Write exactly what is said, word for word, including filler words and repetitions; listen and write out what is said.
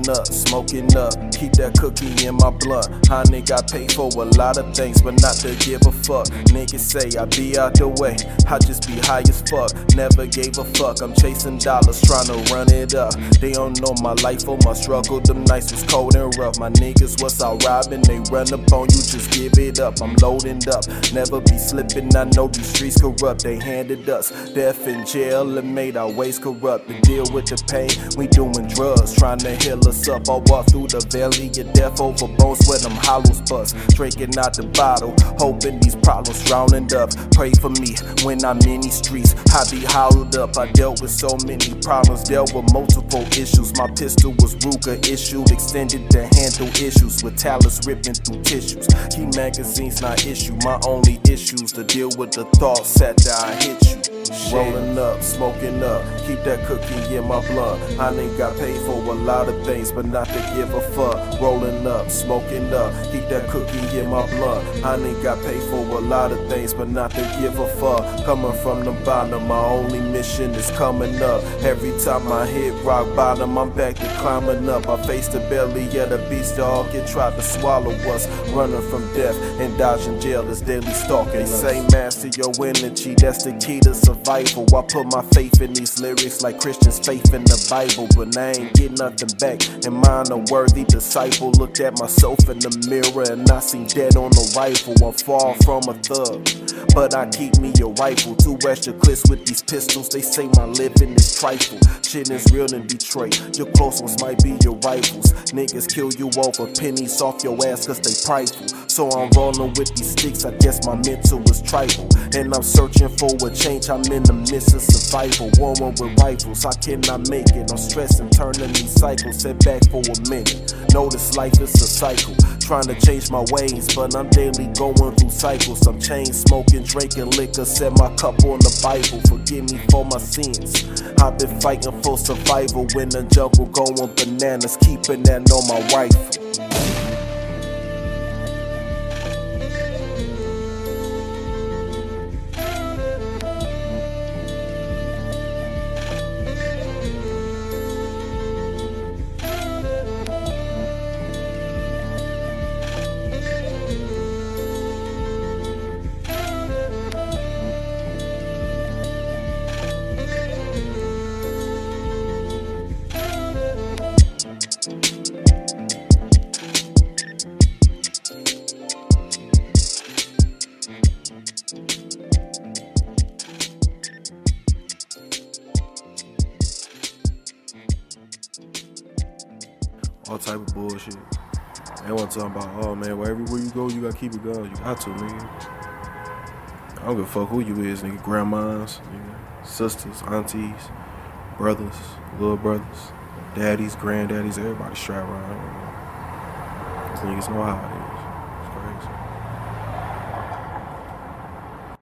Rolling up, smoking up, keep that cookie in my blunt. I nigga got paid for a lot of things, but not to give a fuck. Niggas say I be out the way, I just be high as fuck. Never gave a fuck, I'm chasing dollars, trying to run it up. They don't know my life or my struggle, them nights was cold and rough. My niggas was out robbing, they run up on you, just give it up. I'm loading up, never be slipping, I know these streets corrupt. They handed us death in jail and made our ways corrupt. To deal with the pain, we doing drugs, trying to heal us up. I walk through the valley of death over bones where them hollows bust. Drinking out the bottle, hoping these problems drowning up. Pray for me when I'm in these streets, I be hollowed up. I dealt with so many problems, dealt with multiple issues. My pistol was Ruger issued, extended to handle issues with talents ripping through tissues. Key magazines not issue, my only issues to deal with the thoughts after I hit you. Rolling up, smoking up, keep that cookie in my blunt. I ain't got paid for a lot of things, but not to give a fuck. Rolling up, smoking up, keep that cookie in my blunt. I ain't got paid for a lot of things, but not to give a fuck. Coming from the bottom, my only mission is coming up. Every time I hit rock bottom, I'm back to climbing up. I face the belly of the beast, dog, it tried to swallow us. Running from death and dodging jail is daily stalking. They say master your energy, that's the key to survival. I put my faith in these lyrics like Christians' faith in the Bible, but I ain't get nothing back. Am I a worthy disciple? Looked at myself in the mirror and I seen dead on the rifle. I'm far from a thug, but I keep me a rifle. Two extra clips with these pistols, they say my living is trifle. Shit is real in Detroit, your close ones might be your rivals. Niggas kill you over pennies off your ass cause they prideful. So I'm rolling with these sticks, I guess my mental is tribal. And I'm searching for a change, I'm in the midst of survival. Warring with rifles, I cannot make it. I'm stressing, turning these cycles, sit back for a minute. Notice life is a cycle, trying to change my ways, but I'm daily going through cycles. I'm chain smoking, drinking liquor, set my cup on the Bible. Forgive me for my sins, I've been fighting for survival in the jungle, going bananas, keeping that on my rifle. All type of bullshit. They want to talk about, oh man, well, everywhere you go, you gotta keep it going. You got to, nigga. I don't give a fuck who you is, nigga. Grandmas, nigga. Sisters, aunties, brothers, little brothers, daddies, granddaddies, everybody strap around. These niggas know how it is.